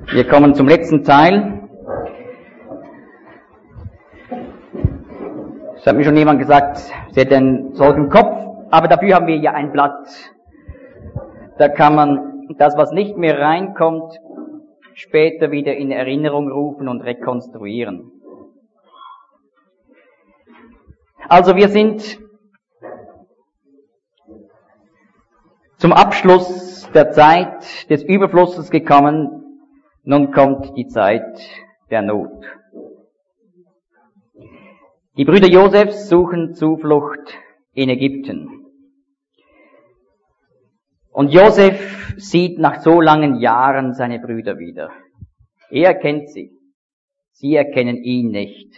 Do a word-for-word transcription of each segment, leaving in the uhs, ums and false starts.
Wir kommen zum letzten Teil. Es hat mir schon jemand gesagt, sie hat einen solchen Kopf, aber dafür haben wir ja ein Blatt. Da kann man das, was nicht mehr reinkommt, später wieder in Erinnerung rufen und rekonstruieren. Also wir sind zum Abschluss der Zeit des Überflusses gekommen. Nun kommt die Zeit der Not. Die Brüder Josefs suchen Zuflucht in Ägypten. Und Josef sieht nach so langen Jahren seine Brüder wieder. Er kennt sie. Sie erkennen ihn nicht.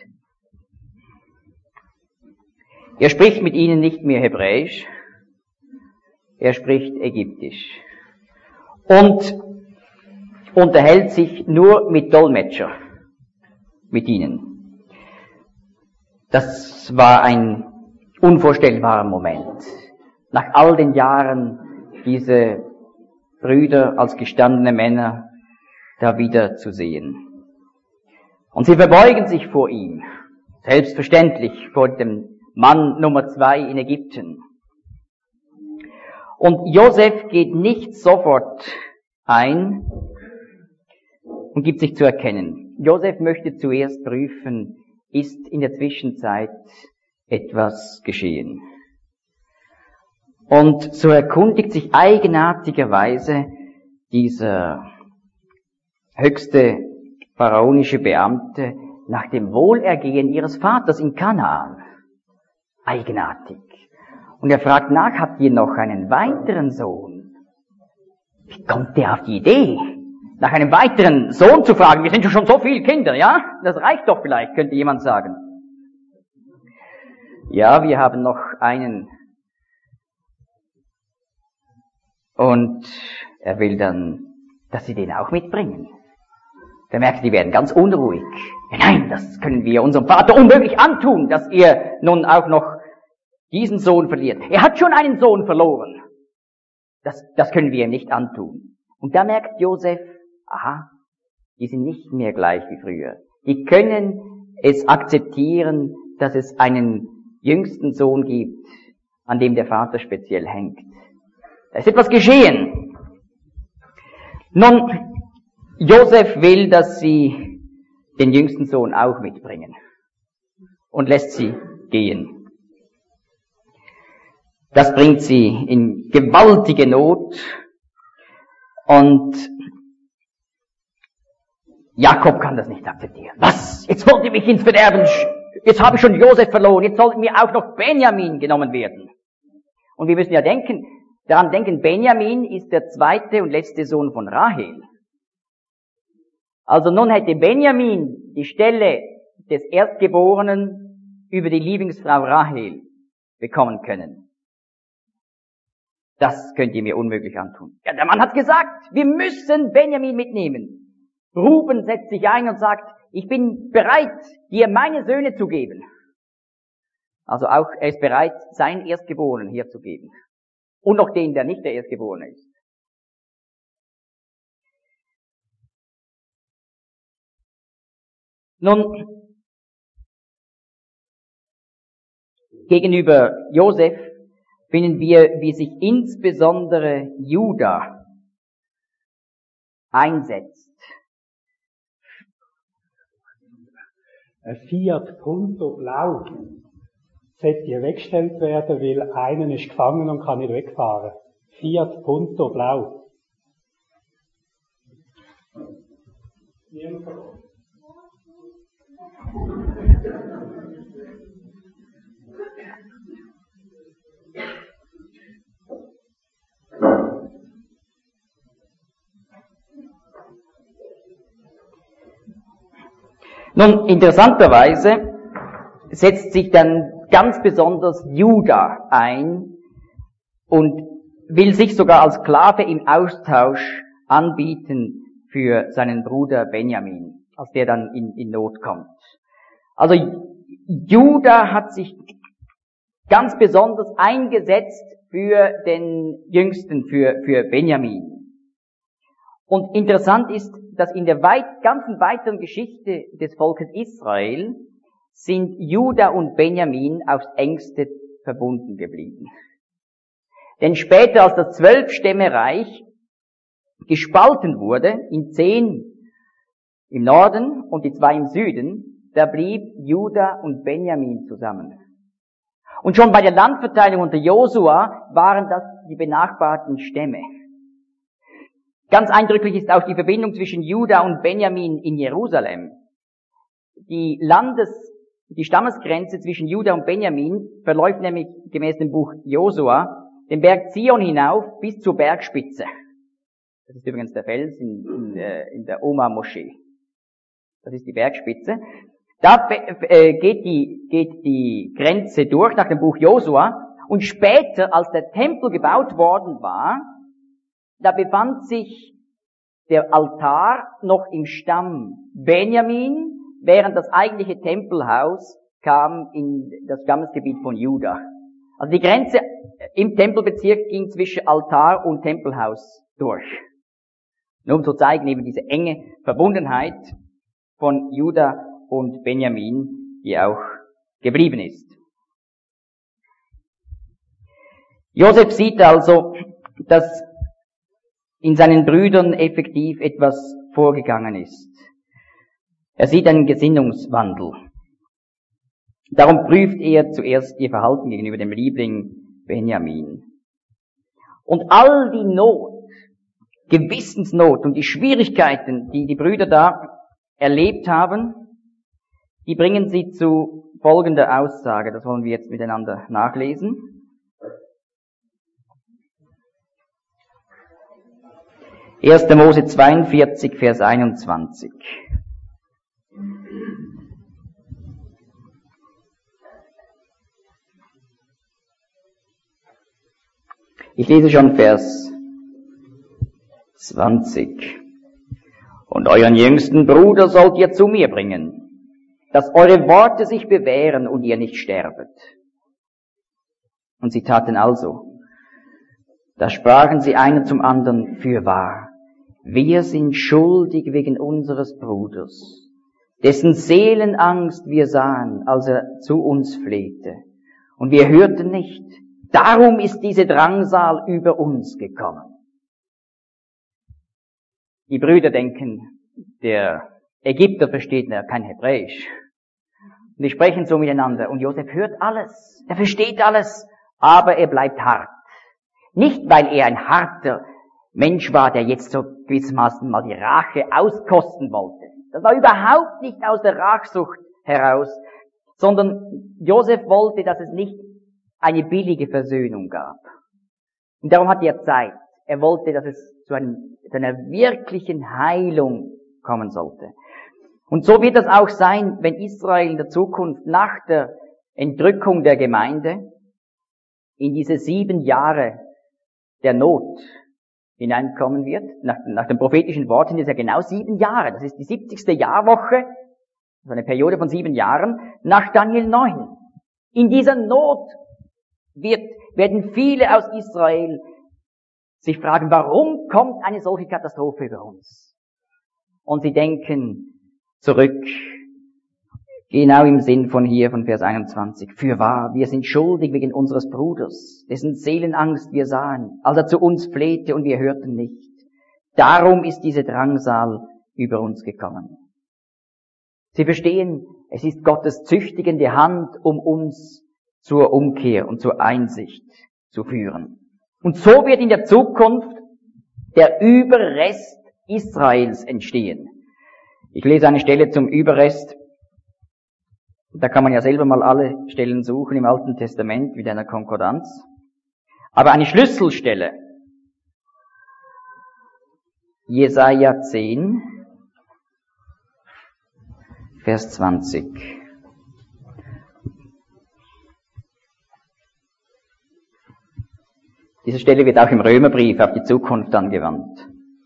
Er spricht mit ihnen nicht mehr Hebräisch. Er spricht Ägyptisch. Und unterhält sich nur mit Dolmetscher. Mit ihnen. Das war ein unvorstellbarer Moment. Nach all den Jahren diese Brüder als gestandene Männer da wieder zu sehen. Und sie verbeugen sich vor ihm, selbstverständlich vor dem Mann Nummer zwei in Ägypten. Und Josef geht nicht sofort ein und gibt sich zu erkennen. Josef möchte zuerst prüfen, ist in der Zwischenzeit etwas geschehen. Und so erkundigt sich eigenartigerweise dieser höchste pharaonische Beamte nach dem Wohlergehen ihres Vaters in Kanaan. Eigenartig. Und er fragt nach, habt ihr noch einen weiteren Sohn? Wie kommt der auf die Idee, nach einem weiteren Sohn zu fragen? Wir sind schon so viele Kinder, ja? Das reicht doch vielleicht, könnte jemand sagen. Ja, wir haben noch einen. Und er will dann, dass sie den auch mitbringen. Der merkt, die werden ganz unruhig. Ja, nein, das können wir unserem Vater unmöglich antun, dass er nun auch noch diesen Sohn verliert. Er hat schon einen Sohn verloren. Das, das können wir ihm nicht antun. Und da merkt Josef, aha, die sind nicht mehr gleich wie früher. Die können es akzeptieren, dass es einen jüngsten Sohn gibt, an dem der Vater speziell hängt. Da ist etwas geschehen. Nun, Josef will, dass sie den jüngsten Sohn auch mitbringen und lässt sie gehen. Das bringt sie in gewaltige Not und Jakob kann das nicht akzeptieren. Was? Jetzt wollt ihr mich ins Verderben, jetzt habe ich schon Josef verloren, jetzt soll mir auch noch Benjamin genommen werden. Und wir müssen ja denken, daran denken, Benjamin ist der zweite und letzte Sohn von Rahel. Also nun hätte Benjamin die Stelle des Erstgeborenen über die Lieblingsfrau Rahel bekommen können. Das könnt ihr mir unmöglich antun. Ja, der Mann hat gesagt, wir müssen Benjamin mitnehmen. Ruben setzt sich ein und sagt, ich bin bereit, dir meine Söhne zu geben. Also auch, er ist bereit, seinen Erstgeborenen hier zu geben. Und noch den, der nicht der Erstgeborene ist. Nun, gegenüber Josef finden wir, wie sich insbesondere Juda einsetzt. Ein Fiat Punto Blau sollte weggestellt werden, weil einer ist gefangen und kann nicht wegfahren. Fiat Punto Blau. Nun, interessanterweise setzt sich dann ganz besonders Juda ein und will sich sogar als Sklave im Austausch anbieten für seinen Bruder Benjamin, als der dann in, in Not kommt. Also Juda hat sich ganz besonders eingesetzt für den Jüngsten, für, für Benjamin. Und interessant ist, dass in der weit, ganzen weiteren Geschichte des Volkes Israel sind Juda und Benjamin aufs engste verbunden geblieben. Denn später, als das Zwölfstämmereich gespalten wurde in zehn im Norden und die zwei im Süden, da blieb Juda und Benjamin zusammen. Und schon bei der Landverteilung unter Josua waren das die benachbarten Stämme. Ganz eindrücklich ist auch die Verbindung zwischen Juda und Benjamin in Jerusalem. Die Landes, die Stammesgrenze zwischen Juda und Benjamin verläuft nämlich gemäß dem Buch Josua den Berg Zion hinauf bis zur Bergspitze. Das ist übrigens der Fels in, in, in der Oma-Moschee. Das ist die Bergspitze. Da äh, geht die, geht die Grenze durch nach dem Buch Josua. Und später, als der Tempel gebaut worden war, da befand sich der Altar noch im Stamm Benjamin, während das eigentliche Tempelhaus kam in das Stammesgebiet von Juda. Also die Grenze im Tempelbezirk ging zwischen Altar und Tempelhaus durch. Nur um zu zeigen, eben diese enge Verbundenheit von Juda und Benjamin, die auch geblieben ist. Josef sieht also, dass in seinen Brüdern effektiv etwas vorgegangen ist. Er sieht einen Gesinnungswandel. Darum prüft er zuerst ihr Verhalten gegenüber dem Liebling Benjamin. Und all die Not, Gewissensnot und die Schwierigkeiten, die die Brüder da erlebt haben, die bringen sie zu folgender Aussage. Das wollen wir jetzt miteinander nachlesen. erster Mose zweiundvierzig, Vers einundzwanzig. Ich lese schon Vers zwanzig. Und euren jüngsten Bruder sollt ihr zu mir bringen, dass eure Worte sich bewähren und ihr nicht sterbet. Und sie taten also. Da sprachen sie einer zum anderen, fürwahr, wir sind schuldig wegen unseres Bruders, dessen Seelenangst wir sahen, als er zu uns flehte. Und wir hörten nicht. Darum ist diese Drangsal über uns gekommen. Die Brüder denken, der Ägypter versteht ja kein Hebräisch. Und die sprechen so miteinander. Und Josef hört alles. Er versteht alles. Aber er bleibt hart. Nicht, weil er ein harter Mensch war, der jetzt so gewissermaßen mal die Rache auskosten wollte. Das war überhaupt nicht aus der Rachsucht heraus, sondern Josef wollte, dass es nicht eine billige Versöhnung gab. Und darum hat er Zeit. Er wollte, dass es zu, einem, zu einer wirklichen Heilung kommen sollte. Und so wird das auch sein, wenn Israel in der Zukunft nach der Entrückung der Gemeinde in diese sieben Jahre der Not hineinkommen wird. Nach, nach dem prophetischen Wort sind es ja genau sieben Jahre. Das ist die siebzigste Jahrwoche, also eine Periode von sieben Jahren, nach Daniel neun. In dieser Not wird, werden viele aus Israel sich fragen, warum kommt eine solche Katastrophe über uns? Und sie denken zurück, genau im Sinn von hier, von Vers einundzwanzig. Fürwahr, wir sind schuldig wegen unseres Bruders, dessen Seelenangst wir sahen, als er zu uns flehte und wir hörten nicht. Darum ist diese Drangsal über uns gekommen. Sie verstehen, es ist Gottes züchtigende Hand, um uns zur Umkehr und zur Einsicht zu führen. Und so wird in der Zukunft der Überrest Israels entstehen. Ich lese eine Stelle zum Überrest. Da kann man ja selber mal alle Stellen suchen im Alten Testament mit einer Konkordanz. Aber eine Schlüsselstelle. Jesaja zehn, Vers zwanzig. Diese Stelle wird auch im Römerbrief auf die Zukunft angewandt.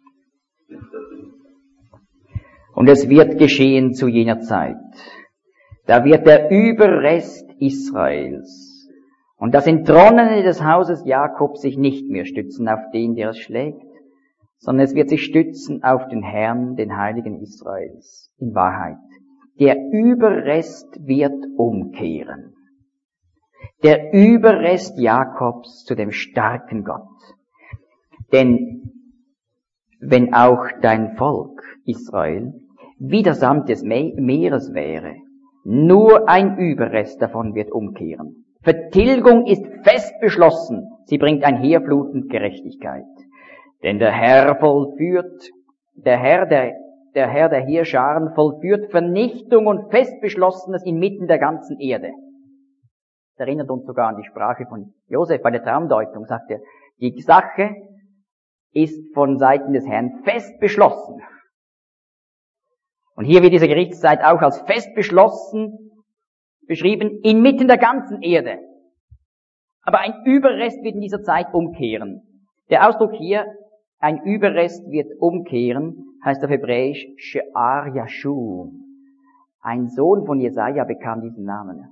Und es wird geschehen zu jener Zeit. Da wird der Überrest Israels und das Entronnene des Hauses Jakob sich nicht mehr stützen auf den, der es schlägt, sondern es wird sich stützen auf den Herrn, den Heiligen Israels, in Wahrheit. Der Überrest wird umkehren. Der Überrest Jakobs zu dem starken Gott. Denn wenn auch dein Volk, Israel, wie der Sand des Meeres wäre, nur ein Überrest davon wird umkehren. Vertilgung ist fest beschlossen, sie bringt einherflutend Gerechtigkeit. Denn der Herr vollführt, der Herr der, der Herr der Heerscharen vollführt Vernichtung und fest Beschlossenes inmitten der ganzen Erde. Das erinnert uns sogar an die Sprache von Josef bei der Traumdeutung, sagt er, die Sache ist von Seiten des Herrn fest beschlossen. Und hier wird diese Gerichtszeit auch als fest beschlossen beschrieben, inmitten der ganzen Erde. Aber ein Überrest wird in dieser Zeit umkehren. Der Ausdruck hier, ein Überrest wird umkehren, heißt auf Hebräisch She'ar Yashub. Ein Sohn von Jesaja bekam diesen Namen.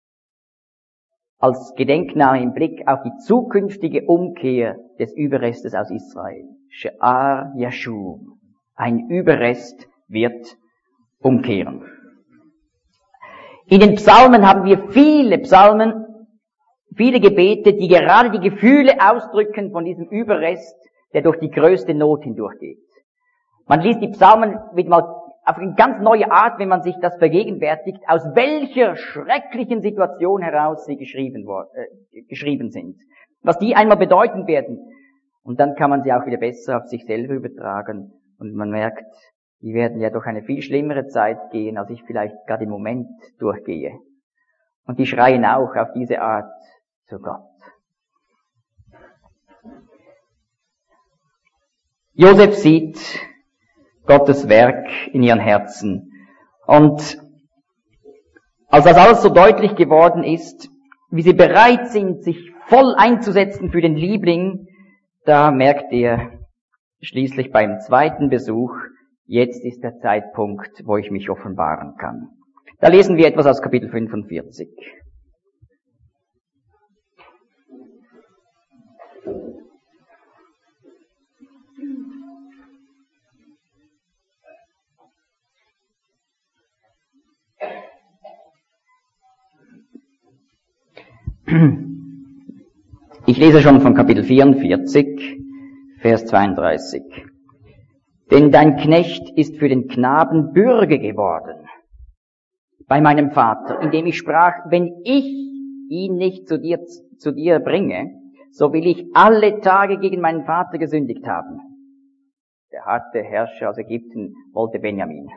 Als Gedenkname im Blick auf die zukünftige Umkehr des Überrestes aus Israel. She'ar Yashub. Ein Überrest wird umkehren. In den Psalmen haben wir viele Psalmen, viele Gebete, die gerade die Gefühle ausdrücken von diesem Überrest, der durch die größte Not hindurchgeht. Man liest die Psalmen mit mal auf eine ganz neue Art, wenn man sich das vergegenwärtigt, aus welcher schrecklichen Situation heraus sie geschrieben, äh, geschrieben sind. Was die einmal bedeuten werden. Und dann kann man sie auch wieder besser auf sich selber übertragen. Und man merkt, die werden ja durch eine viel schlimmere Zeit gehen, als ich vielleicht gerade im Moment durchgehe. Und die schreien auch auf diese Art zu Gott. Josef sieht Gottes Werk in ihren Herzen. Und als das alles so deutlich geworden ist, wie sie bereit sind, sich voll einzusetzen für den Liebling, da merkt er schließlich beim zweiten Besuch, jetzt ist der Zeitpunkt, wo ich mich offenbaren kann. Da lesen wir etwas aus Kapitel fünfundvierzig. Ich lese schon von Kapitel vierundvierzig, Vers zweiunddreißig. Denn dein Knecht ist für den Knaben Bürge geworden bei meinem Vater, indem ich sprach, wenn ich ihn nicht zu dir, zu dir bringe, so will ich alle Tage gegen meinen Vater gesündigt haben. Der harte Herrscher aus Ägypten wollte Benjamin.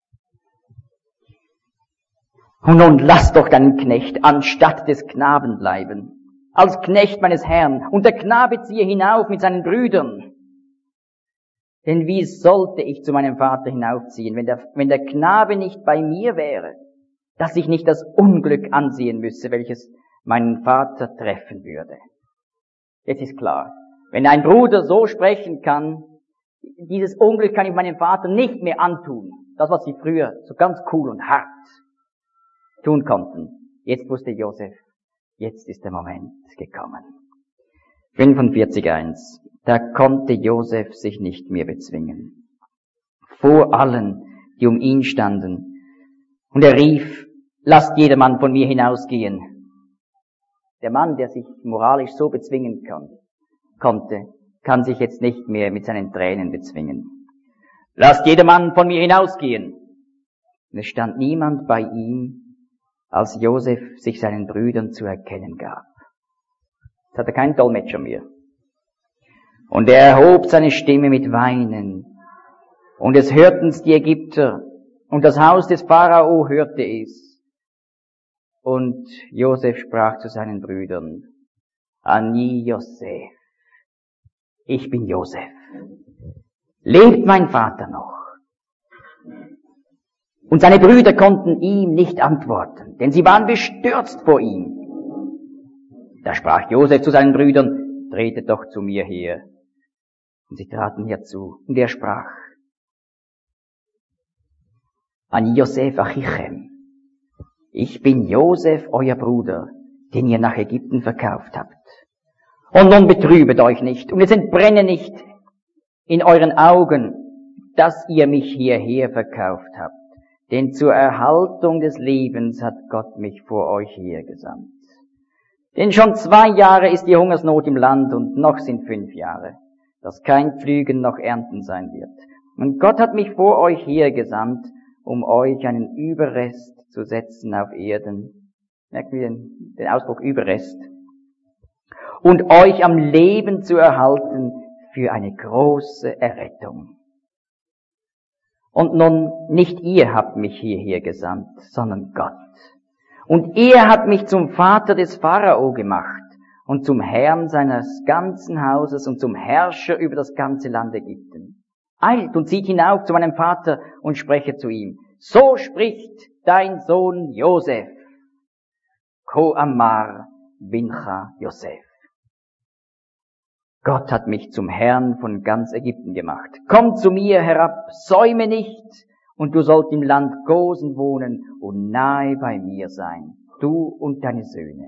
Und nun lass doch deinen Knecht anstatt des Knaben bleiben, als Knecht meines Herrn, und der Knabe ziehe hinauf mit seinen Brüdern. Denn wie sollte ich zu meinem Vater hinaufziehen, wenn der, wenn der Knabe nicht bei mir wäre, dass ich nicht das Unglück ansehen müsse, welches meinen Vater treffen würde? Jetzt ist klar, wenn ein Bruder so sprechen kann, dieses Unglück kann ich meinem Vater nicht mehr antun. Das, was sie früher so ganz cool und hart tun konnten. Jetzt wusste Josef, jetzt ist der Moment gekommen. fünfundvierzig eins. Da konnte Josef sich nicht mehr bezwingen. Vor allen, die um ihn standen. Und er rief, lasst jedermann von mir hinausgehen. Der Mann, der sich moralisch so bezwingen kann, konnte, kann sich jetzt nicht mehr mit seinen Tränen bezwingen. Lasst jedermann von mir hinausgehen. Und es stand niemand bei ihm, als Josef sich seinen Brüdern zu erkennen gab. Jetzt hat er keinen Dolmetscher mehr. Und er erhob seine Stimme mit Weinen. Und es hörten's die Ägypter. Und das Haus des Pharao hörte es. Und Josef sprach zu seinen Brüdern, Ani Josef, ich bin Josef. Lebt mein Vater noch? Und seine Brüder konnten ihm nicht antworten, denn sie waren bestürzt vor ihm. Da sprach Josef zu seinen Brüdern, tretet doch zu mir her. Und sie traten herzu, und er sprach, Ani Josef Achichem, ich bin Josef, euer Bruder, den ihr nach Ägypten verkauft habt. Und nun betrübet euch nicht, und es entbrenne nicht in euren Augen, dass ihr mich hierher verkauft habt. Denn zur Erhaltung des Lebens hat Gott mich vor euch hergesandt. Denn schon zwei Jahre ist die Hungersnot im Land und noch sind fünf Jahre, dass kein Pflügen noch Ernten sein wird. Und Gott hat mich vor euch hergesandt, um euch einen Überrest zu setzen auf Erden. Merkt ihr den, den Ausdruck Überrest? Und euch am Leben zu erhalten für eine große Errettung. Und nun, nicht ihr habt mich hierher gesandt, sondern Gott. Und er hat mich zum Vater des Pharao gemacht und zum Herrn seines ganzen Hauses und zum Herrscher über das ganze Land Ägypten. Eilt und zieht hinauf zu meinem Vater und spreche zu ihm. So spricht dein Sohn Josef. Ko Amar Bincha Josef. Gott hat mich zum Herrn von ganz Ägypten gemacht. Komm zu mir herab, säume nicht, und du sollst im Land Gosen wohnen und nahe bei mir sein, du und deine Söhne.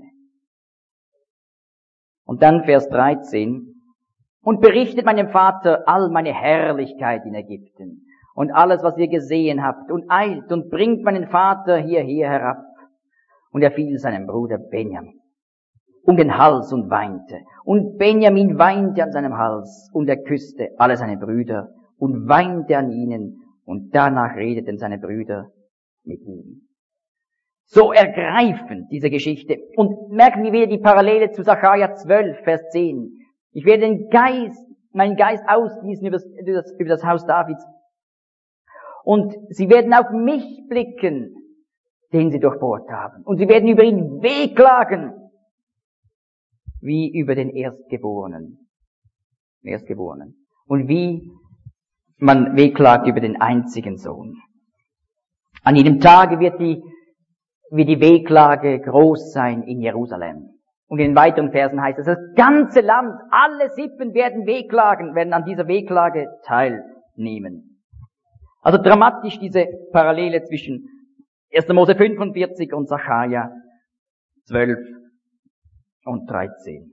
Und dann Vers dreizehn. Und berichtet meinem Vater all meine Herrlichkeit in Ägypten und alles, was ihr gesehen habt, und eilt und bringt meinen Vater hierher herab. Und er fiel seinem Bruder Benjamin um den Hals und weinte. Und Benjamin weinte an seinem Hals, und er küsste alle seine Brüder und weinte an ihnen, und danach redeten seine Brüder mit ihm. So ergreifend, diese Geschichte. Und merken wir wieder die Parallele zu Sacharja zwölf, Vers zehn. Ich werde den Geist, meinen Geist ausgießen über das, über das, über das Haus Davids. Und sie werden auf mich blicken, den sie durchbohrt haben. Und sie werden über ihn wehklagen, wie über den Erstgeborenen. Erstgeborenen. Und wie man wehklagt über den einzigen Sohn. An jedem Tage wird die, wird die Wehklage groß sein in Jerusalem. Und in den weiteren Versen heißt es, das ganze Land, alle Sippen werden wehklagen, werden an dieser Wehklage teilnehmen. Also dramatisch diese Parallele zwischen erster Mose fünfundvierzig und Sacharja zwölf und dreizehn.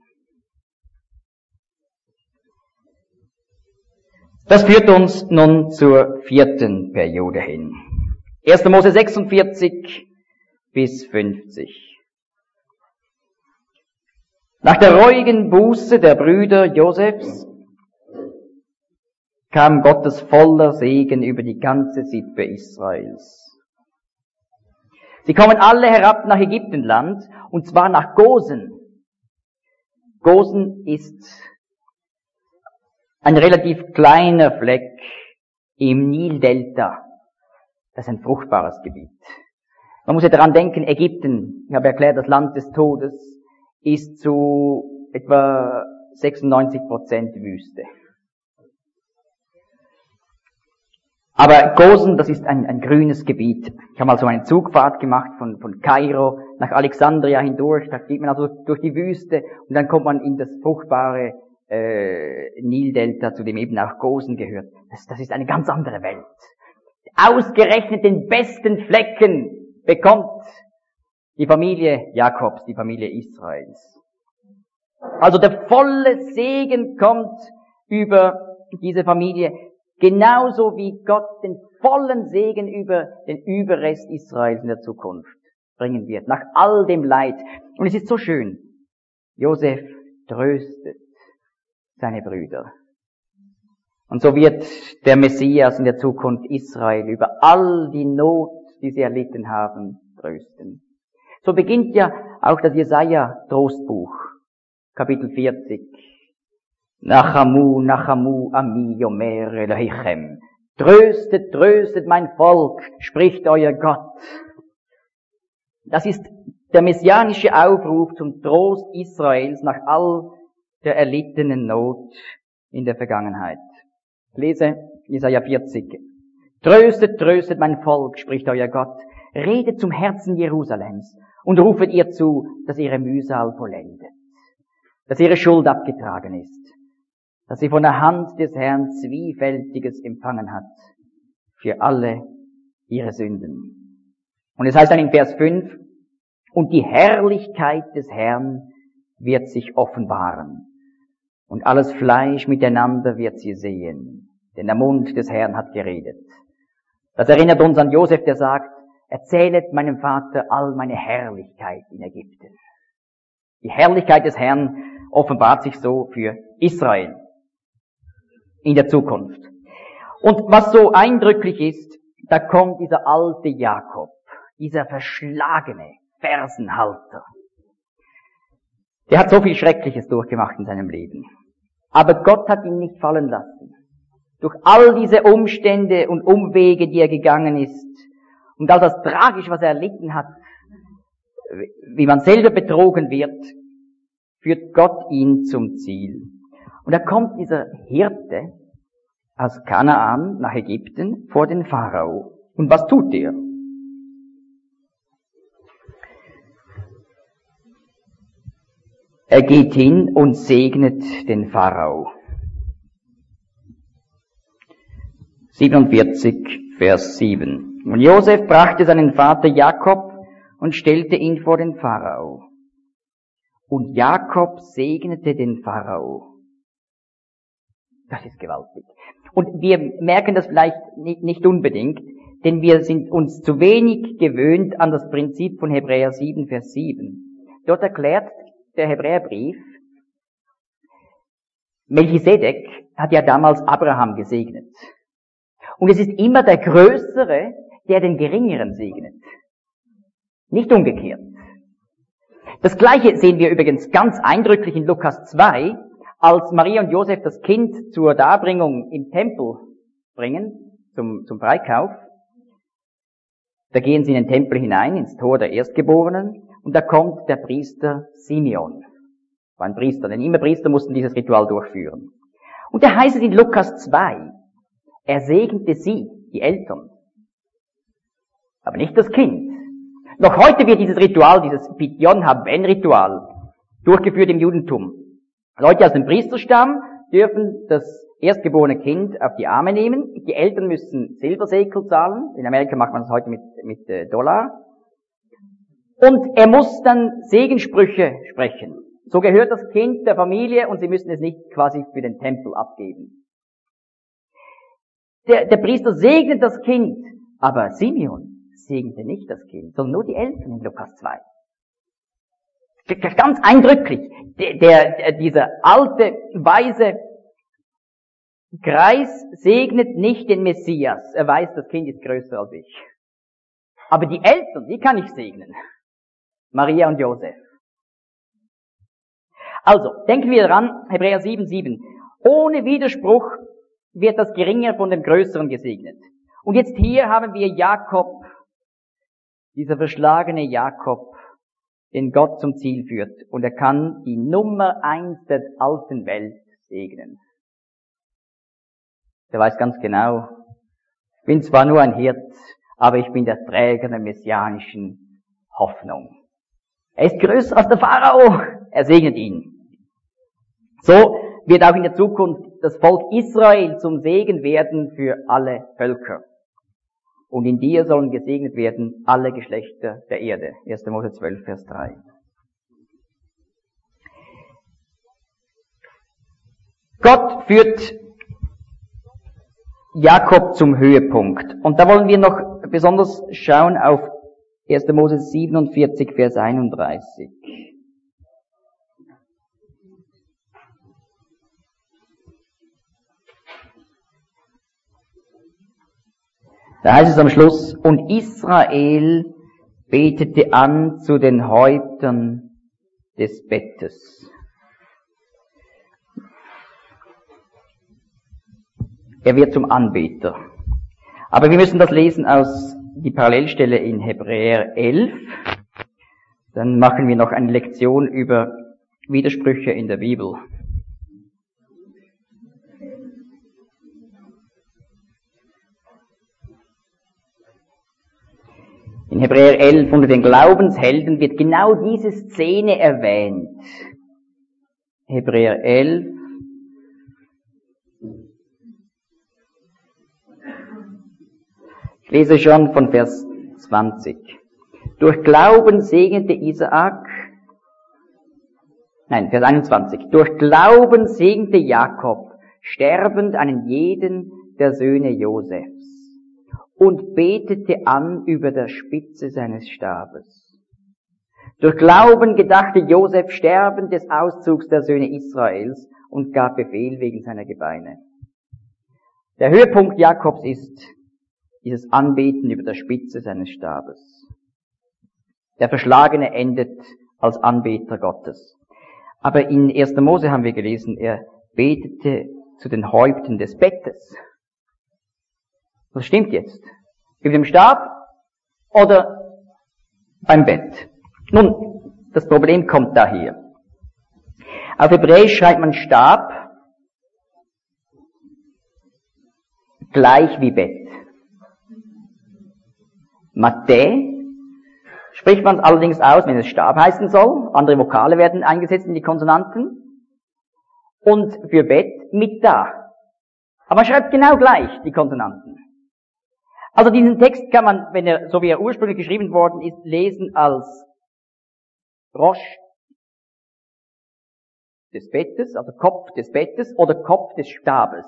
Das führt uns nun zur vierten Periode hin. erster Mose sechsundvierzig bis fünfzig. Nach der reuigen Buße der Brüder Josefs kam Gottes voller Segen über die ganze Sippe Israels. Sie kommen alle herab nach Ägyptenland, und zwar nach Gosen. Gosen ist ein relativ kleiner Fleck im Nildelta. Das ist ein fruchtbares Gebiet. Man muss ja daran denken, Ägypten, ich habe erklärt, das Land des Todes, ist zu etwa sechsundneunzig Prozent Wüste. Aber Gosen, das ist ein, ein grünes Gebiet. Ich habe mal so eine Zugfahrt gemacht von, von Kairo nach Alexandria hindurch. Da geht man also durch die Wüste und dann kommt man in das fruchtbare äh, Nildelta, zu dem eben auch Gosen gehört. Das, das ist eine ganz andere Welt. Ausgerechnet den besten Flecken bekommt die Familie Jakobs, die Familie Israels. Also der volle Segen kommt über diese Familie, genauso wie Gott den vollen Segen über den Überrest Israels in der Zukunft bringen wird, nach all dem Leid. Und es ist so schön. Josef tröstet seine Brüder. Und so wird der Messias in der Zukunft Israel über all die Not, die sie erlitten haben, trösten. So beginnt ja auch das Jesaja-Trostbuch, Kapitel vierzig. Nachamu, Nachamu, Ami, Yomer, Elohichem. Tröstet, tröstet mein Volk, spricht euer Gott. Das ist der messianische Aufruf zum Trost Israels nach all der erlittenen Not in der Vergangenheit. Ich lese Jesaja vierzig. Tröstet, tröstet mein Volk, spricht euer Gott. Redet zum Herzen Jerusalems und rufet ihr zu, dass ihre Mühsal vollendet, dass ihre Schuld abgetragen ist, dass sie von der Hand des Herrn Zwiefältiges empfangen hat für alle ihre Sünden. Und es heißt dann in Vers fünf, und die Herrlichkeit des Herrn wird sich offenbaren. und alles Fleisch miteinander wird sie sehen, denn der Mund des Herrn hat geredet. Das erinnert uns an Josef, der sagt, erzählet meinem Vater all meine Herrlichkeit in Ägypten. Die Herrlichkeit des Herrn offenbart sich so für Israel in der Zukunft. Und was so eindrücklich ist, da kommt dieser alte Jakob, dieser verschlagene Fersenhalter. Der hat so viel Schreckliches durchgemacht in seinem Leben. Aber Gott hat ihn nicht fallen lassen. Durch all diese Umstände und Umwege, die er gegangen ist, und all das Tragische, was er erlitten hat, wie man selber betrogen wird, führt Gott ihn zum Ziel. Und da kommt dieser Hirte aus Kanaan nach Ägypten vor den Pharao. Und was tut er? Er geht hin und segnet den Pharao. siebenundvierzig, Vers sieben. Und Josef brachte seinen Vater Jakob und stellte ihn vor den Pharao. Und Jakob segnete den Pharao. Das ist gewaltig. Und wir merken das vielleicht nicht, nicht unbedingt, denn wir sind uns zu wenig gewöhnt an das Prinzip von Hebräer sieben, Vers sieben. Dort erklärt der Hebräerbrief, Melchisedek hat ja damals Abraham gesegnet. Und es ist immer der Größere, der den Geringeren segnet. Nicht umgekehrt. Das Gleiche sehen wir übrigens ganz eindrücklich in Lukas zwei, als Maria und Josef das Kind zur Darbringung im Tempel bringen, zum, zum Freikauf. Da gehen sie in den Tempel hinein, ins Tor der Erstgeborenen, und da kommt der Priester Simeon. War ein Priester, denn immer Priester mussten dieses Ritual durchführen. Und da heißt es in Lukas zwei, er segnete sie, die Eltern, aber nicht das Kind. Noch heute wird dieses Ritual, dieses Pidyon Haben-Ritual, durchgeführt im Judentum. Leute aus dem Priesterstamm dürfen das erstgeborene Kind auf die Arme nehmen. Die Eltern müssen Silbersekel zahlen. In Amerika macht man das heute mit, mit äh, Dollar. Und er muss dann Segenssprüche sprechen. So gehört das Kind der Familie und sie müssen es nicht quasi für den Tempel abgeben. Der, der Priester segnet das Kind, aber Simeon segnete nicht das Kind, sondern nur die Eltern in Lukas zwei. Ganz eindrücklich. Der, der, dieser alte, weise Greis segnet nicht den Messias. Er weiß, das Kind ist größer als ich. Aber die Eltern, die kann ich segnen. Maria und Josef. Also, denken wir daran, Hebräer sieben, sieben. Ohne Widerspruch wird das Geringere von dem Größeren gesegnet. Und jetzt hier haben wir Jakob, dieser verschlagene Jakob, den Gott zum Ziel führt. Und er kann die Nummer eins der alten Welt segnen. Er weiß ganz genau, ich bin zwar nur ein Hirt, aber ich bin der Träger der messianischen Hoffnung. Er ist größer als der Pharao. Er segnet ihn. So wird auch in der Zukunft das Volk Israel zum Segen werden für alle Völker. Und in dir sollen gesegnet werden alle Geschlechter der Erde. erster Mose zwölf, Vers drei. Gott führt Jakob zum Höhepunkt. Und da wollen wir noch besonders schauen auf erster Mose siebenundvierzig, Vers einunddreißig. Da heißt es am Schluss, und Israel betete an zu den Häuptern des Bettes. Er wird zum Anbeter. Aber wir müssen das lesen aus die Parallelstelle in Hebräer elf. Dann machen wir noch eine Lektion über Widersprüche in der Bibel. In Hebräer elf unter den Glaubenshelden wird genau diese Szene erwähnt. Hebräer elf. Ich lese schon von Vers zwanzig. Durch Glauben segnete Isaak, Nein, Vers einundzwanzig. Durch Glauben segnete Jakob sterbend einen jeden der Söhne Josefs und betete an über der Spitze seines Stabes. Durch Glauben gedachte Josef sterbend des Auszugs der Söhne Israels und gab Befehl wegen seiner Gebeine. Der Höhepunkt Jakobs ist dieses Anbeten über der Spitze seines Stabes. Der Verschlagene endet als Anbeter Gottes. Aber in erster Mose haben wir gelesen, er betete zu den Häupten des Bettes. Was stimmt jetzt? Über dem Stab oder beim Bett? Nun, das Problem kommt daher. Auf Hebräisch schreibt man Stab gleich wie Bett. Mathe spricht man allerdings aus, wenn es Stab heißen soll. Andere Vokale werden eingesetzt in die Konsonanten. Und für Bett mit da. Aber man schreibt genau gleich die Konsonanten. Also diesen Text kann man, wenn er, so wie er ursprünglich geschrieben worden ist, lesen als Rosch des Bettes, also Kopf des Bettes oder Kopf des Stabes.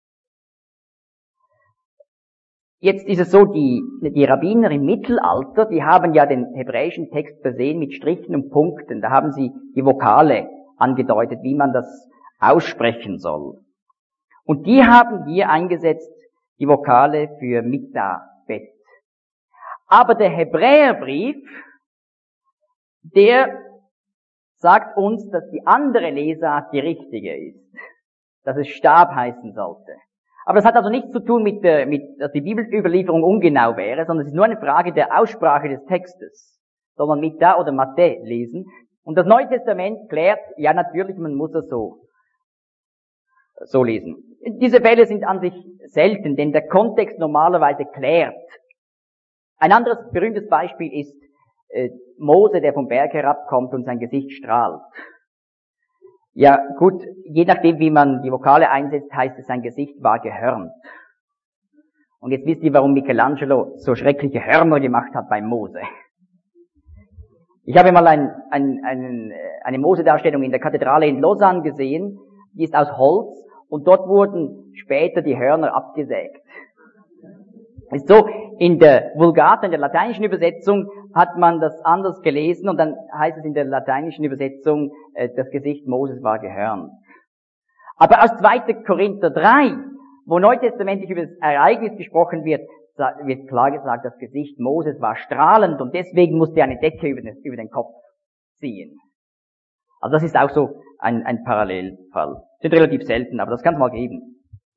Jetzt ist es so, die, die Rabbiner im Mittelalter, die haben ja den hebräischen Text versehen mit Strichen und Punkten. Da haben sie die Vokale angedeutet, wie man das aussprechen soll. Und die haben hier eingesetzt die Vokale für Mitta, Bett. Aber der Hebräerbrief, der sagt uns, dass die andere Lesart die richtige ist. Dass es Stab heißen sollte. Aber das hat also nichts zu tun mit, der, mit dass die Bibelüberlieferung ungenau wäre, sondern es ist nur eine Frage der Aussprache des Textes. Soll man Mitta oder Mathe lesen? Und das Neue Testament klärt, ja natürlich, man muss es so, so lesen. Diese Fälle sind an sich selten, denn der Kontext normalerweise klärt. Ein anderes berühmtes Beispiel ist äh, Mose, der vom Berg herabkommt und sein Gesicht strahlt. Ja gut, je nachdem wie man die Vokale einsetzt, heißt es, sein Gesicht war gehörnt. Und jetzt wisst ihr, warum Michelangelo so schreckliche Hörner gemacht hat bei Mose. Ich habe mal ein, ein, ein, eine Mose-Darstellung in der Kathedrale in Lausanne gesehen, die ist aus Holz und dort wurden später die Hörner abgesägt. Ist so, in der Vulgata, in der lateinischen Übersetzung, hat man das anders gelesen und dann heißt es in der lateinischen Übersetzung, äh, das Gesicht Moses war gehörnt. Aber aus zweiter Korinther drei, wo neutestamentlich über das Ereignis gesprochen wird, wird klar gesagt, das Gesicht Moses war strahlend und deswegen musste er eine Decke über den, über den Kopf ziehen. Also das ist auch so ein, ein Parallelfall. Sind relativ selten, aber das kann es mal geben.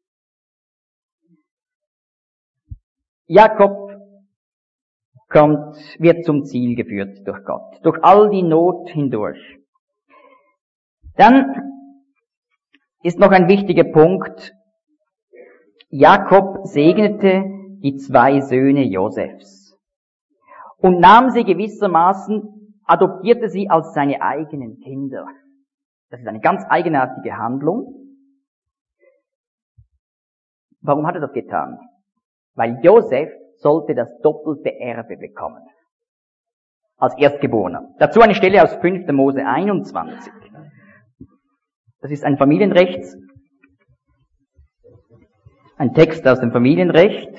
Jakob kommt, wird zum Ziel geführt durch Gott, durch all die Not hindurch. Dann ist noch ein wichtiger Punkt. Jakob segnete die zwei Söhne Josefs und nahm sie gewissermaßen, adoptierte sie als seine eigenen Kinder. Das ist eine ganz eigenartige Handlung. Warum hat er das getan? Weil Josef sollte das doppelte Erbe bekommen. Als Erstgeborener. Dazu eine Stelle aus fünfter Mose einundzwanzig. Das ist ein Familienrechts, ein Text aus dem Familienrecht.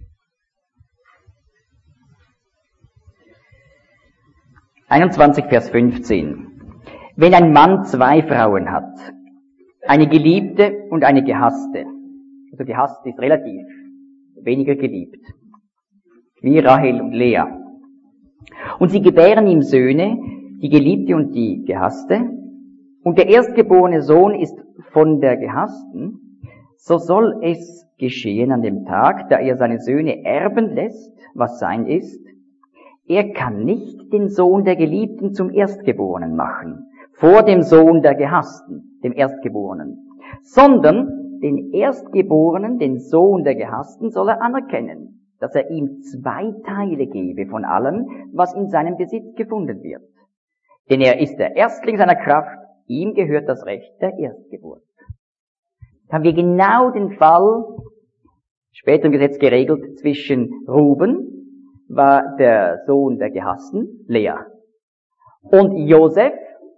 einundzwanzig, Vers fünfzehn. Wenn ein Mann zwei Frauen hat, eine Geliebte und eine Gehasste, also gehasst ist relativ, weniger geliebt, wie Rahel und Lea. Und sie gebären ihm Söhne, die Geliebte und die Gehasste, und der erstgeborene Sohn ist von der Gehassten, so soll es geschehen an dem Tag, da er seine Söhne erben lässt, was sein ist. Er kann nicht den Sohn der Geliebten zum Erstgeborenen machen, vor dem Sohn der Gehassten, dem Erstgeborenen, sondern den Erstgeborenen, den Sohn der Gehassten, soll er anerkennen, dass er ihm zwei Teile gebe von allem, was in seinem Besitz gefunden wird. Denn er ist der Erstling seiner Kraft, ihm gehört das Recht der Erstgeburt. Da haben wir genau den Fall, später im Gesetz geregelt, zwischen Ruben, war der Sohn der Gehassten, Lea, und Josef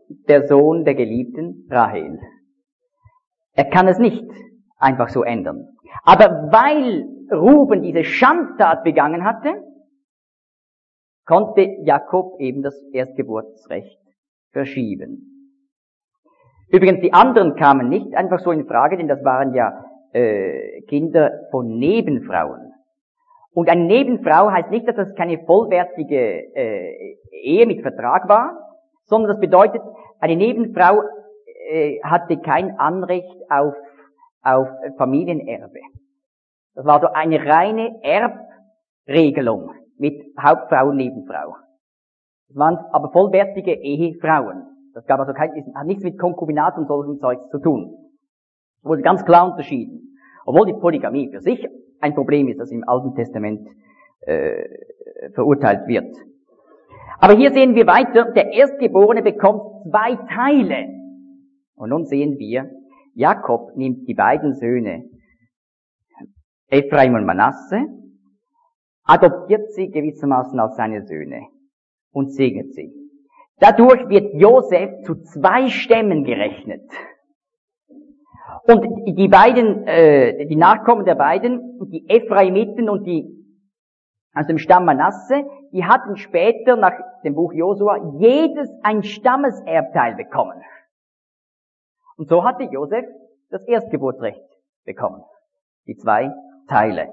der Sohn der geliebten Rahel. Er kann es nicht einfach so ändern. Aber weil Ruben diese Schandtat begangen hatte, konnte Jakob eben das Erstgeburtsrecht verschieben. Übrigens, die anderen kamen nicht einfach so in Frage, denn das waren ja äh, Kinder von Nebenfrauen. Und eine Nebenfrau heißt nicht, dass das keine vollwertige äh, Ehe mit Vertrag war, sondern das bedeutet, eine Nebenfrau äh, hatte kein Anrecht auf, auf Familienerbe. Das war so eine reine Erbregelung mit Hauptfrau und Nebenfrau. Das waren aber vollwertige Ehefrauen. Das gab also kein, hat nichts mit Konkubinat und solchen Zeugs zu tun. Das wurde ganz klar unterschieden. Obwohl die Polygamie für sich ein Problem ist, das im Alten Testament äh, verurteilt wird. Aber hier sehen wir weiter, der Erstgeborene bekommt zwei Teile. Und nun sehen wir, Jakob nimmt die beiden Söhne, Ephraim und Manasse, adoptiert sie gewissermaßen als seine Söhne und segnet sie. Dadurch wird Josef zu zwei Stämmen gerechnet. Und die beiden, äh, die Nachkommen der beiden, die Ephraimiten und die aus dem Stamm Manasse, die hatten später nach dem Buch Josua jedes ein Stammeserbteil bekommen. Und so hatte Josef das Erstgeburtsrecht bekommen. Die zwei Teile.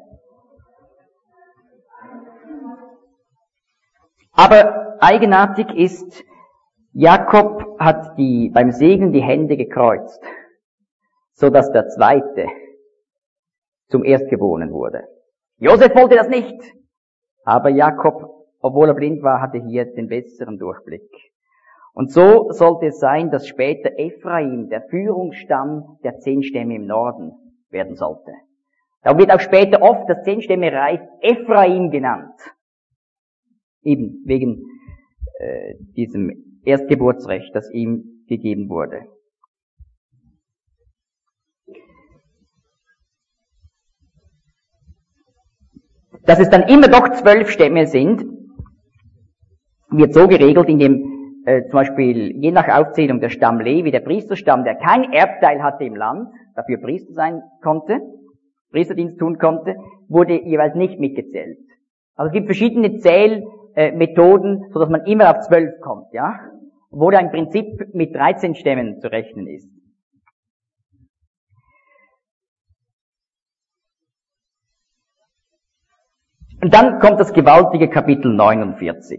Aber eigenartig ist, Jakob hat die, beim Segen die Hände gekreuzt, so dass der Zweite zum Erstgeborenen wurde. Josef wollte das nicht, aber Jakob, obwohl er blind war, hatte hier den besseren Durchblick. Und so sollte es sein, dass später Ephraim der Führungsstamm der zehn Stämme im Norden werden sollte. Da wird auch später oft das Zehn-Stämme-Reich Ephraim genannt. Eben wegen äh, diesem Erstgeburtsrecht, das ihm gegeben wurde. Dass es dann immer doch zwölf Stämme sind, wird so geregelt, indem äh, zum Beispiel je nach Aufzählung der Stamm Levi, der Priesterstamm, der kein Erbteil hatte im Land, dafür Priester sein konnte, Priesterdienst tun konnte, wurde jeweils nicht mitgezählt. Also es gibt verschiedene Zählmethoden, so dass man immer auf zwölf kommt, ja, wo da im Prinzip mit dreizehn Stämmen zu rechnen ist. Und dann kommt das gewaltige Kapitel neunundvierzig.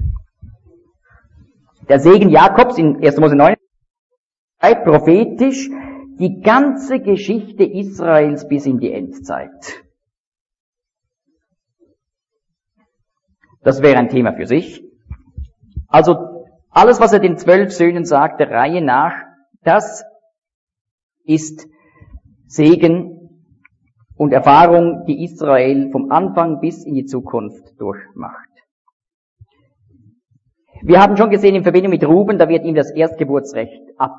Der Segen Jakobs in erster Mose neun schreibt prophetisch die ganze Geschichte Israels bis in die Endzeit. Das wäre ein Thema für sich. Also alles, was er den zwölf Söhnen sagt, der Reihe nach, das ist Segen und Erfahrung, die Israel vom Anfang bis in die Zukunft durchmacht. Wir haben schon gesehen, in Verbindung mit Ruben, da wird ihm das Erstgeburtsrecht ab,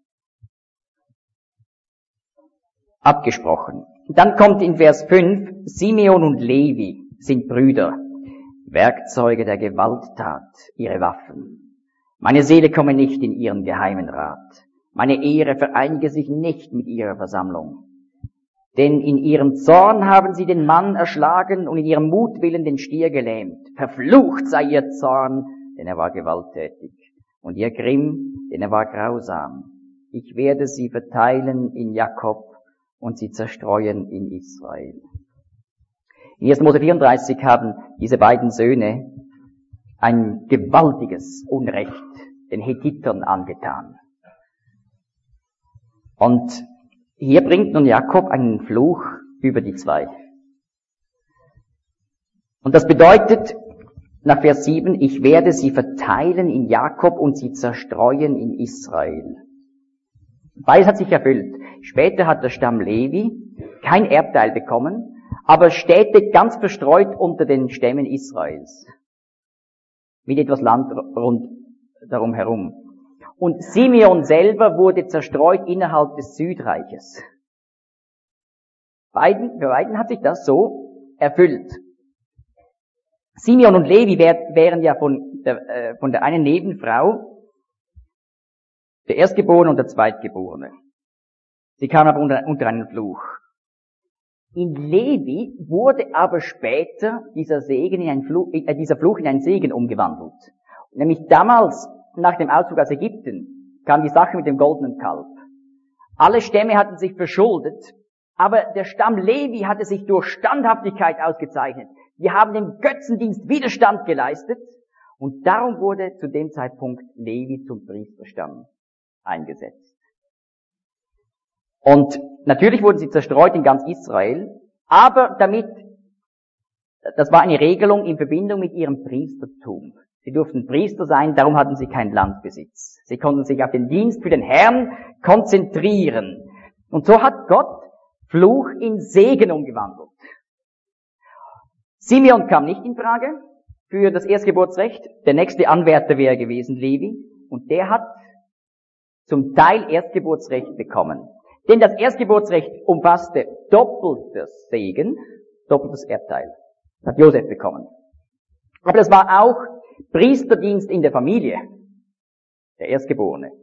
abgesprochen. Dann kommt in Vers fünf, Simeon und Levi sind Brüder, Werkzeuge der Gewalttat, ihre Waffen. Meine Seele komme nicht in ihren geheimen Rat. Meine Ehre vereinige sich nicht mit ihrer Versammlung. Denn in ihrem Zorn haben sie den Mann erschlagen und in ihrem Mutwillen den Stier gelähmt. Verflucht sei ihr Zorn, denn er war gewalttätig. Und ihr Grimm, denn er war grausam. Ich werde sie verteilen in Jakob und sie zerstreuen in Israel. In erster Mose vierunddreißig haben diese beiden Söhne ein gewaltiges Unrecht den Hethitern angetan. Und hier bringt nun Jakob einen Fluch über die zwei. Und das bedeutet, nach Vers sieben, ich werde sie verteilen in Jakob und sie zerstreuen in Israel. Beides hat sich erfüllt. Später hat der Stamm Levi kein Erbteil bekommen, aber Städte ganz verstreut unter den Stämmen Israels. Mit etwas Land rund darum herum. Und Simeon selber wurde zerstreut innerhalb des Südreiches. Beiden, für beiden hat sich das so erfüllt. Simeon und Levi wär, wären ja von der, äh, von der einen Nebenfrau Der Erstgeborene und der Zweitgeborene. Sie kamen aber unter, unter einen Fluch. In Levi wurde aber später dieser Segen in einen Fluch, äh, dieser Fluch in einen Segen umgewandelt. Nämlich damals, nach dem Auszug aus Ägypten, kam die Sache mit dem goldenen Kalb. Alle Stämme hatten sich verschuldet, aber der Stamm Levi hatte sich durch Standhaftigkeit ausgezeichnet. Wir haben dem Götzendienst Widerstand geleistet und darum wurde zu dem Zeitpunkt Levi zum Priesterstamm eingesetzt. Und natürlich wurden sie zerstreut in ganz Israel, aber damit, das war eine Regelung in Verbindung mit ihrem Priestertum. Sie durften Priester sein, darum hatten sie keinen Landbesitz. Sie konnten sich auf den Dienst für den Herrn konzentrieren. Und so hat Gott Fluch in Segen umgewandelt. Simeon kam nicht in Frage für das Erstgeburtsrecht. Der nächste Anwärter wäre gewesen Levi. Und der hat zum Teil Erstgeburtsrecht bekommen. Denn das Erstgeburtsrecht umfasste doppeltes Segen, doppeltes Erbteil. Das hat Josef bekommen. Aber das war auch Priesterdienst in der Familie, der Erstgeborene.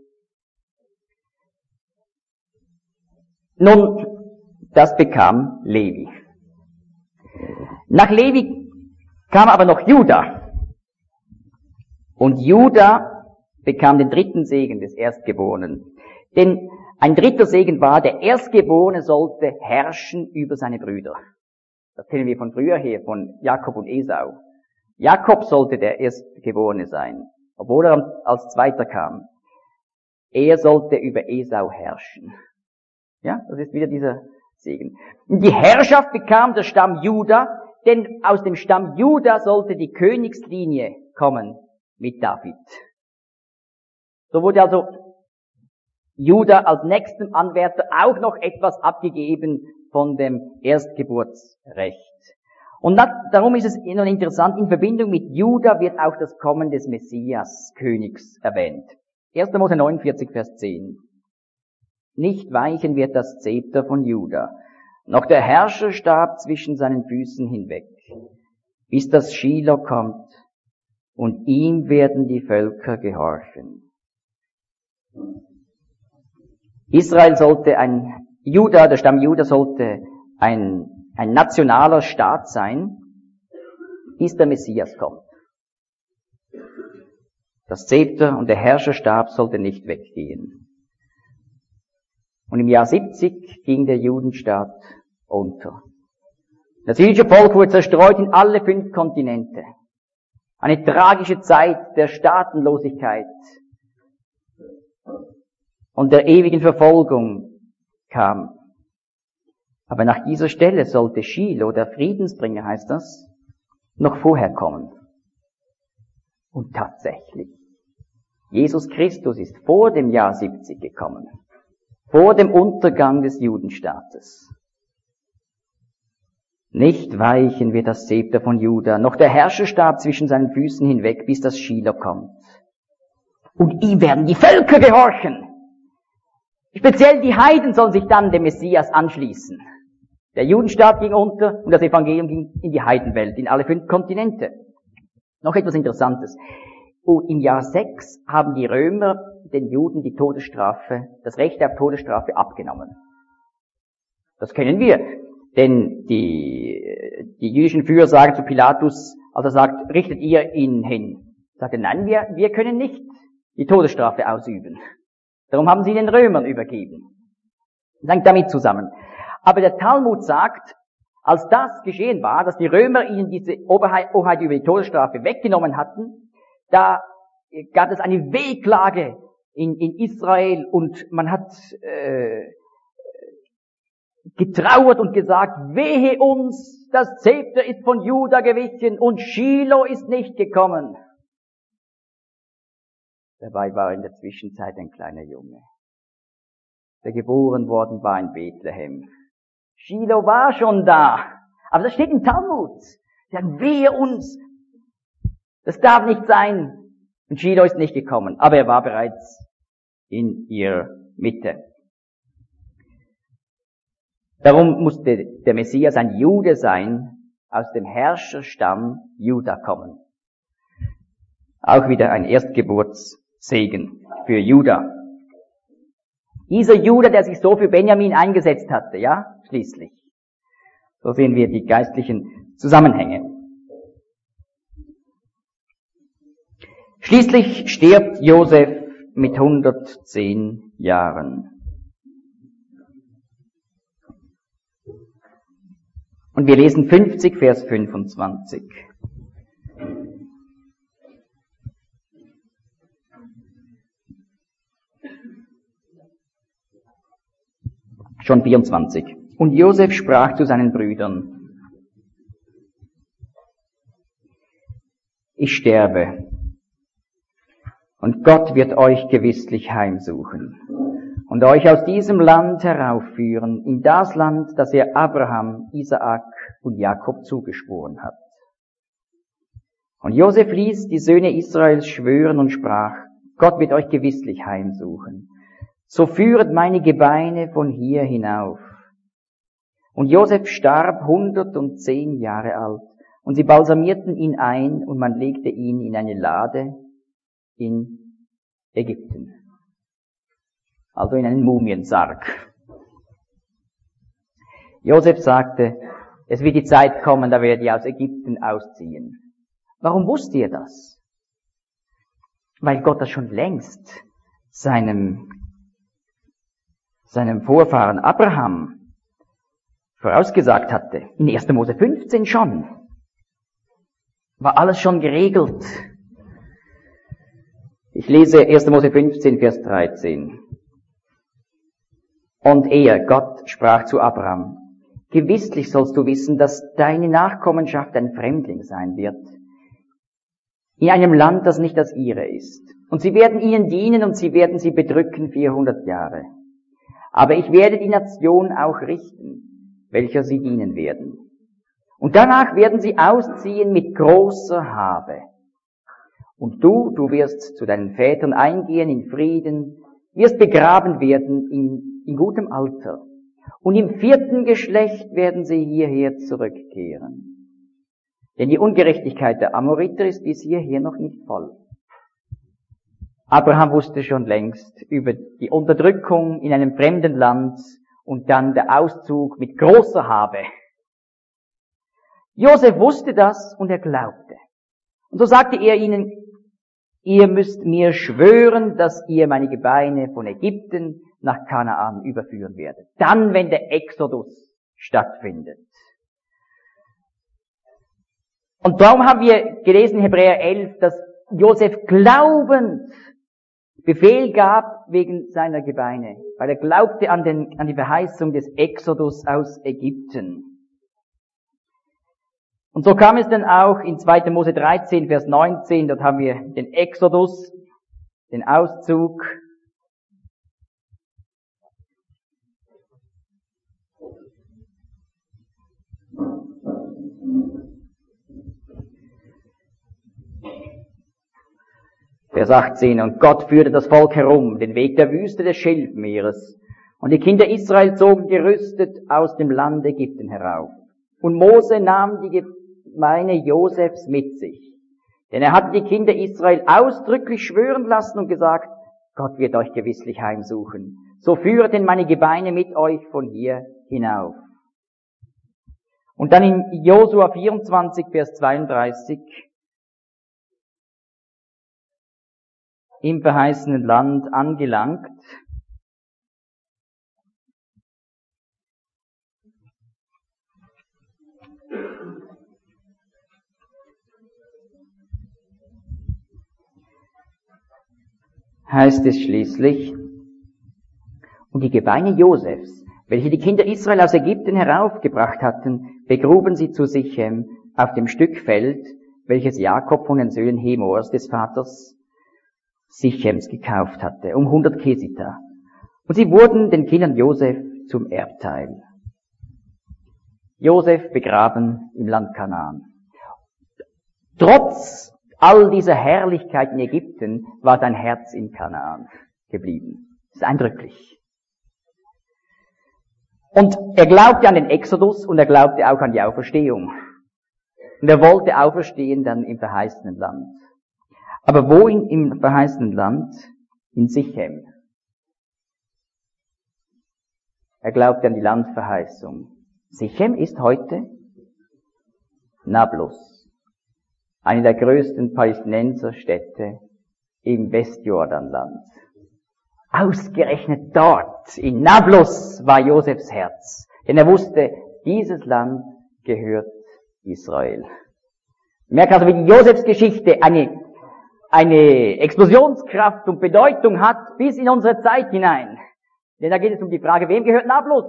Nun, das bekam Levi. Nach Levi kam aber noch Juda. Und Juda bekam den dritten Segen des Erstgeborenen. Denn ein dritter Segen war, der Erstgeborene sollte herrschen über seine Brüder. Das kennen wir von früher her, von Jakob und Esau. Jakob sollte der Erstgeborene sein, obwohl er als Zweiter kam. Er sollte über Esau herrschen. Ja, das ist wieder dieser Segen. Und die Herrschaft bekam der Stamm Juda, denn aus dem Stamm Juda sollte die Königslinie kommen mit David. So wurde also Juda als nächstem Anwärter auch noch etwas abgegeben von dem Erstgeburtsrecht. Und das, darum ist es nun interessant, in Verbindung mit Juda wird auch das Kommen des Messias, Königs, erwähnt. erster Mose neunundvierzig, Vers zehn. Nicht weichen wird das Zepter von Juda, noch der Herrscherstab zwischen seinen Füßen hinweg, bis das Schilo kommt, und ihm werden die Völker gehorchen. Israel sollte ein, Juda, der Stamm Juda sollte ein, ein nationaler Staat sein, bis der Messias kommt. Das Zepter und der Herrscherstab sollte nicht weggehen. Und im Jahr siebzig ging der Judenstaat unter. Das jüdische Volk wurde zerstreut in alle fünf Kontinente. Eine tragische Zeit der Staatenlosigkeit und der ewigen Verfolgung kam. Aber nach dieser Stelle sollte Schilo, der Friedensbringer heißt das, noch vorher kommen. Und tatsächlich, Jesus Christus ist vor dem Jahr siebzig gekommen, vor dem Untergang des Judenstaates. Nicht weichen wird das Zepter von Juda, noch der Herrscherstab zwischen seinen Füßen hinweg, bis das Schilo kommt. Und ihm werden die Völker gehorchen. Speziell die Heiden sollen sich dann dem Messias anschließen. Der Judenstaat ging unter und das Evangelium ging in die Heidenwelt, in alle fünf Kontinente. Noch etwas Interessantes. Und im Jahr sechs haben die Römer den Juden die Todesstrafe, das Recht auf Todesstrafe abgenommen. Das kennen wir. Denn die, die jüdischen Führer sagen zu Pilatus, als er sagt, richtet ihr ihn hin. Sagt er, nein, wir, wir können nicht die Todesstrafe ausüben. Darum haben sie den Römern übergeben. Das hängt damit zusammen. Aber der Talmud sagt, als das geschehen war, dass die Römer ihnen diese Oberheit über die Todesstrafe weggenommen hatten, da gab es eine Wehklage in, in Israel und man hat äh, getrauert und gesagt, wehe uns, das Zepter ist von Juda gewichen und Schilo ist nicht gekommen. Dabei war in der Zwischenzeit ein kleiner Junge, der geboren worden war in Bethlehem. Schilo war schon da, aber das steht im Talmud. Sie sagen, wehe uns, das darf nicht sein. Und Schilo ist nicht gekommen, aber er war bereits in ihrer Mitte. Darum musste der Messias ein Jude sein, aus dem Herrscherstamm Juda kommen. Auch wieder ein Erstgeburtssegen für Juda. Dieser Judah, der sich so für Benjamin eingesetzt hatte, ja, schließlich. So sehen wir die geistlichen Zusammenhänge. Schließlich stirbt Josef mit hundertzehn Jahren. Und wir lesen fünfzig, Vers fünfundzwanzig. Schon vierundzwanzig. Und Josef sprach zu seinen Brüdern: Ich sterbe, und Gott wird euch gewisslich heimsuchen und euch aus diesem Land heraufführen, in das Land, das er Abraham, Isaak und Jakob zugeschworen hat. Und Josef ließ die Söhne Israels schwören und sprach: Gott wird euch gewisslich heimsuchen. So führet meine Gebeine von hier hinauf. Und Josef starb hundertzehn Jahre alt, und sie balsamierten ihn ein, und man legte ihn in eine Lade in Ägypten. Also in einen Mumiensarg. Josef sagte, es wird die Zeit kommen, da werde ich aus Ägypten ausziehen. Warum wusste er das? Weil Gott das schon längst seinem, seinem Vorfahren Abraham vorausgesagt hatte. In erster Mose fünfzehn schon. War alles schon geregelt. Ich lese erster Mose fünfzehn, Vers dreizehn. Und er, Gott, sprach zu Abraham: Gewisslich sollst du wissen, dass deine Nachkommenschaft ein Fremdling sein wird, in einem Land, das nicht das ihre ist. Und sie werden ihnen dienen und sie werden sie bedrücken vierhundert Jahre. Aber ich werde die Nation auch richten, welcher sie dienen werden. Und danach werden sie ausziehen mit großer Habe. Und du, du wirst zu deinen Vätern eingehen in Frieden, wirst begraben werden in, in gutem Alter. Und im vierten Geschlecht werden sie hierher zurückkehren. Denn die Ungerechtigkeit der Amoriter ist bis hierher noch nicht voll. Abraham wusste schon längst über die Unterdrückung in einem fremden Land und dann der Auszug mit großer Habe. Josef wusste das und er glaubte. Und so sagte er ihnen: Ihr müsst mir schwören, dass ihr meine Gebeine von Ägypten nach Kanaan überführen werdet. Dann, wenn der Exodus stattfindet. Und darum haben wir gelesen in Hebräer elf, dass Josef glaubend Befehl gab wegen seiner Gebeine, weil er glaubte an, den, an die Verheißung des Exodus aus Ägypten. Und so kam es dann auch in zweiter Mose dreizehn, Vers neunzehn, dort haben wir den Exodus, den Auszug. Vers achtzehn, und Gott führte das Volk herum, den Weg der Wüste des Schilfmeeres. Und die Kinder Israel zogen gerüstet aus dem Land Ägypten herauf. Und Mose nahm die Gebeine Josefs mit sich. Denn er hatte die Kinder Israel ausdrücklich schwören lassen und gesagt: Gott wird euch gewisslich heimsuchen. So führet denn meine Gebeine mit euch von hier hinauf. Und dann in Josua vierundzwanzig, Vers zweiunddreißig. Im verheißenen Land angelangt. Heißt es schließlich: Und die Gebeine Josefs, welche die Kinder Israel aus Ägypten heraufgebracht hatten, begruben sie zu Sichem auf dem Stück Feld, welches Jakob von den Söhnen Hemors des Vaters Sichems gekauft hatte, um hundert Kesita. Und sie wurden den Kindern Josef zum Erbteil. Josef begraben im Land Kanaan. Trotz all dieser Herrlichkeit in Ägypten war sein Herz in Kanaan geblieben. Das ist eindrücklich. Und er glaubte an den Exodus und er glaubte auch an die Auferstehung. Und er wollte auferstehen dann im verheißenen Land. Aber wo in, im verheißenen Land? In Sichem. Er glaubte an die Landverheißung. Sichem ist heute Nablus, eine der größten Palästinenserstädte im Westjordanland. Ausgerechnet dort, in Nablus, war Josefs Herz, denn er wusste, dieses Land gehört Israel. Wir merken also, wie die Josefsgeschichte eine, eine Explosionskraft und Bedeutung hat bis in unsere Zeit hinein. Denn da geht es um die Frage, wem gehört Nablus?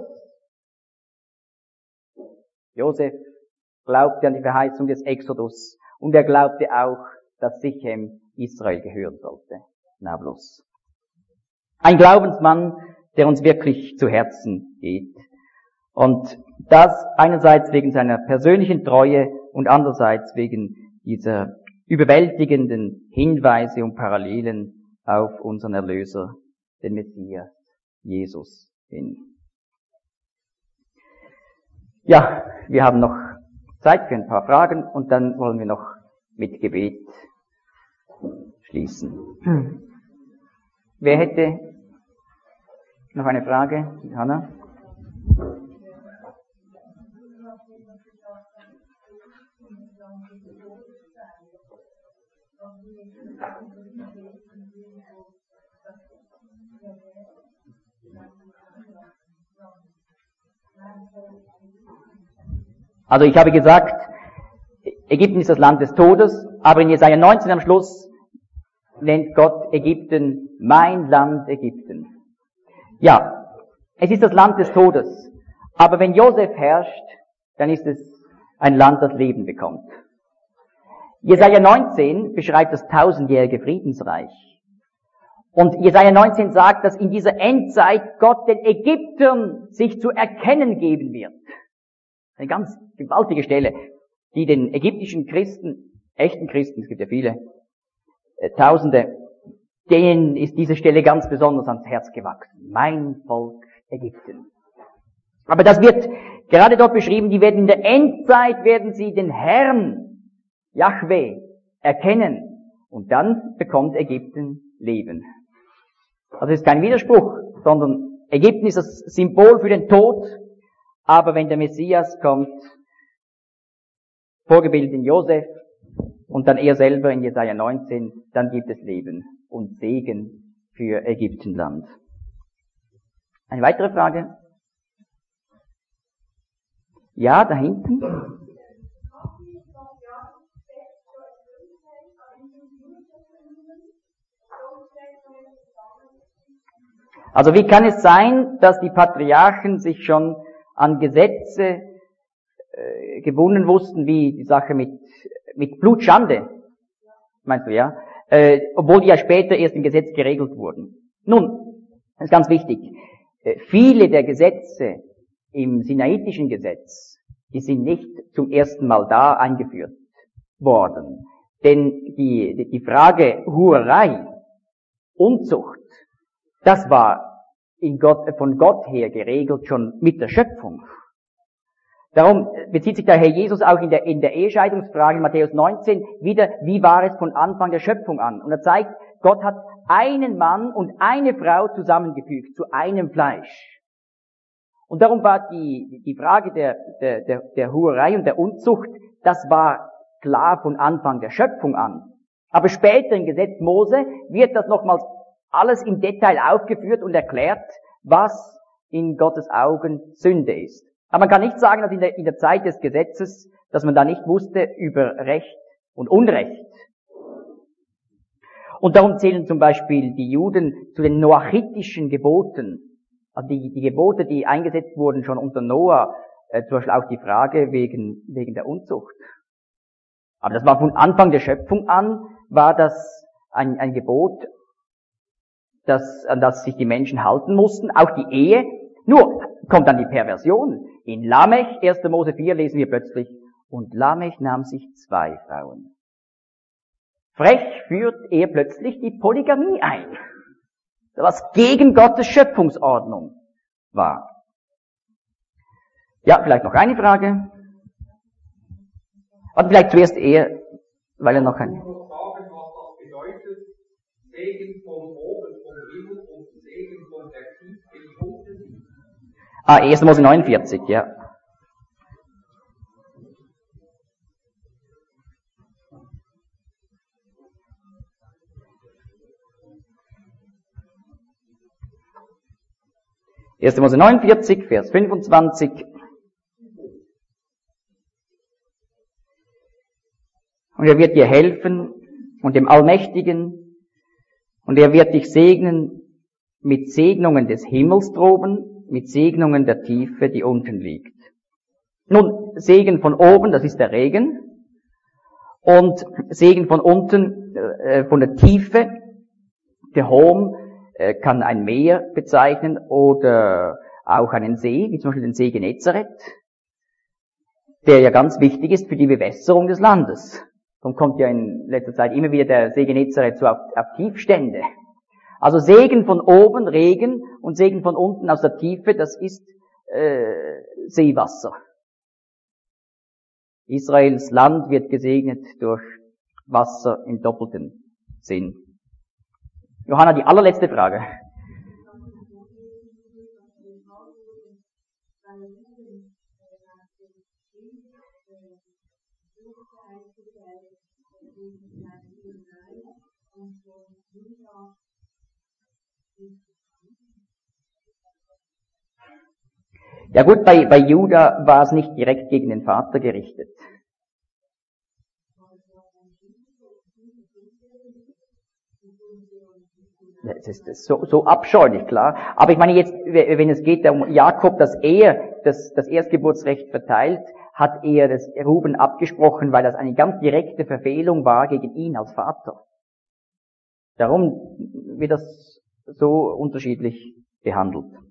Josef glaubte an die Verheißung des Exodus und er glaubte auch, dass Sichem Israel gehören sollte. Nablus. Ein Glaubensmann, der uns wirklich zu Herzen geht. Und das einerseits wegen seiner persönlichen Treue und andererseits wegen dieser überwältigenden Hinweise und Parallelen auf unseren Erlöser, den Messias, Jesus hin. Ja, wir haben noch Zeit für ein paar Fragen und dann wollen wir noch mit Gebet schließen. Hm. Wer hätte noch eine Frage? Hanna? Also ich habe gesagt, Ägypten ist das Land des Todes, aber in Jesaja neunzehn am Schluss nennt Gott Ägypten mein Land Ägypten. Ja, es ist das Land des Todes, aber wenn Josef herrscht, dann ist es ein Land, das Leben bekommt. Jesaja neunzehn beschreibt das tausendjährige Friedensreich. Und Jesaja neunzehn sagt, dass in dieser Endzeit Gott den Ägyptern sich zu erkennen geben wird. Eine ganz gewaltige Stelle, die den ägyptischen Christen, echten Christen, es gibt ja viele, äh, Tausende, denen ist diese Stelle ganz besonders ans Herz gewachsen. Mein Volk Ägypten. Aber das wird gerade dort beschrieben, die werden in der Endzeit, werden sie den Herrn, Jahwe, erkennen. Und dann bekommt Ägypten Leben. Also es ist kein Widerspruch, sondern Ägypten ist das Symbol für den Tod. Aber wenn der Messias kommt, vorgebildet in Josef und dann er selber in Jesaja neunzehn, dann gibt es Leben und Segen für Ägyptenland. Eine weitere Frage? Ja, da hinten. Also wie kann es sein, dass die Patriarchen sich schon an Gesetze äh, gebunden wussten, wie die Sache mit mit Blutschande, meinst du, ja? Äh, obwohl die ja später erst im Gesetz geregelt wurden. Nun, das ist ganz wichtig. Äh, viele der Gesetze im Sinaitischen Gesetz, die sind nicht zum ersten Mal da eingeführt worden. Denn die, die, die Frage Hurerei, Unzucht, das war in Gott, von Gott her geregelt schon mit der Schöpfung. Darum bezieht sich der Herr Jesus auch in der, in der Ehescheidungsfrage in Matthäus neunzehn wieder, wie war es von Anfang der Schöpfung an. Und er zeigt, Gott hat einen Mann und eine Frau zusammengefügt zu einem Fleisch. Und darum war die, die Frage der, der, der, der Hurerei und der Unzucht, das war klar von Anfang der Schöpfung an. Aber später im Gesetz Mose wird das nochmals alles im Detail aufgeführt und erklärt, was in Gottes Augen Sünde ist. Aber man kann nicht sagen, dass in der, in der Zeit des Gesetzes, dass man da nicht wusste über Recht und Unrecht. Und darum zählen zum Beispiel die Juden zu den noachitischen Geboten. Also die, die Gebote, die eingesetzt wurden schon unter Noah, äh, zum Beispiel auch die Frage wegen, wegen der Unzucht. Aber das war von Anfang der Schöpfung an, war das ein, ein Gebot, das, an das sich die Menschen halten mussten, auch die Ehe. Nur kommt dann die Perversion. In Lamech, erster Mose vier, lesen wir plötzlich, und Lamech nahm sich zwei Frauen. Frech führt er plötzlich die Polygamie ein, was gegen Gottes Schöpfungsordnung war. Ja, vielleicht noch eine Frage. Oder vielleicht zuerst eher, weil er noch ein... Ich muss sagen, was das bedeutet, Segen von oben, vom Himmel und Segen von der Tiefe unten. Ah, erster Mose neunundvierzig, ja. erster Mose neunundvierzig, Vers fünfundzwanzig. Und er wird dir helfen und dem Allmächtigen, und er wird dich segnen mit Segnungen des Himmels droben, mit Segnungen der Tiefe, die unten liegt. Nun, Segen von oben, das ist der Regen, und Segen von unten, äh, von der Tiefe, der Hom, äh, kann ein Meer bezeichnen oder auch einen See, wie zum Beispiel den See Genezareth, der ja ganz wichtig ist für die Bewässerung des Landes. Darum kommt ja in letzter Zeit immer wieder der See Genezareth so auf, auf Tiefstände. Also Segen von oben, Regen, und Segen von unten aus der Tiefe, das ist äh, Seewasser. Israels Land wird gesegnet durch Wasser im doppelten Sinn. Johanna, die allerletzte Frage. Ja gut, bei, bei Juda war es nicht direkt gegen den Vater gerichtet. Das ist so, so abscheulich, klar. Aber ich meine jetzt, wenn es geht um Jakob, dass er das, das Erstgeburtsrecht verteilt, hat er das Ruben abgesprochen, weil das eine ganz direkte Verfehlung war gegen ihn als Vater. Darum wird das so unterschiedlich behandelt.